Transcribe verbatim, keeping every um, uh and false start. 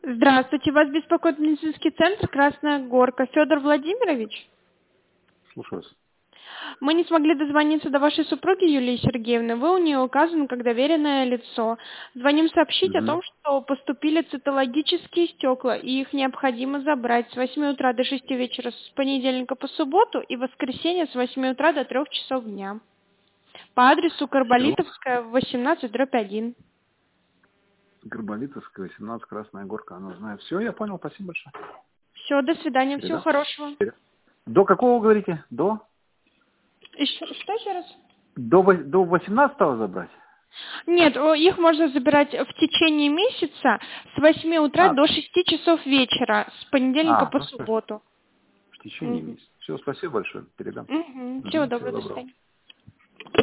Здравствуйте, вас беспокоит медицинский центр «Красная Горка». Федор Владимирович? Слушаю вас. Мы не смогли дозвониться до вашей супруги Юлии Сергеевны. Вы у нее указаны как доверенное лицо. Звоним сообщить о Мгм. том, что поступили цитологические стекла, и их необходимо забрать с восьми утра до шести вечера с понедельника по субботу и в воскресенье с восьми утра до трех часов дня. По адресу Все. Карболитовская, восемнадцать, дробь один. Горболитовская, восемнадцать, Красная Горка, она знает. Все, я понял, спасибо большое. Все, до свидания, всего Передам. хорошего. Передам. До какого, говорите? До? Еще, что еще раз? До, вось- до восемнадцатого забрать? Нет, о, их можно забирать в течение месяца с восьми утра А, до шести часов вечера, с понедельника а, по ну что ж, субботу. в течение Мгм. месяца. Все, спасибо большое, передам. Мгм. Всего Угу, всего доброго, до доброго. свидания.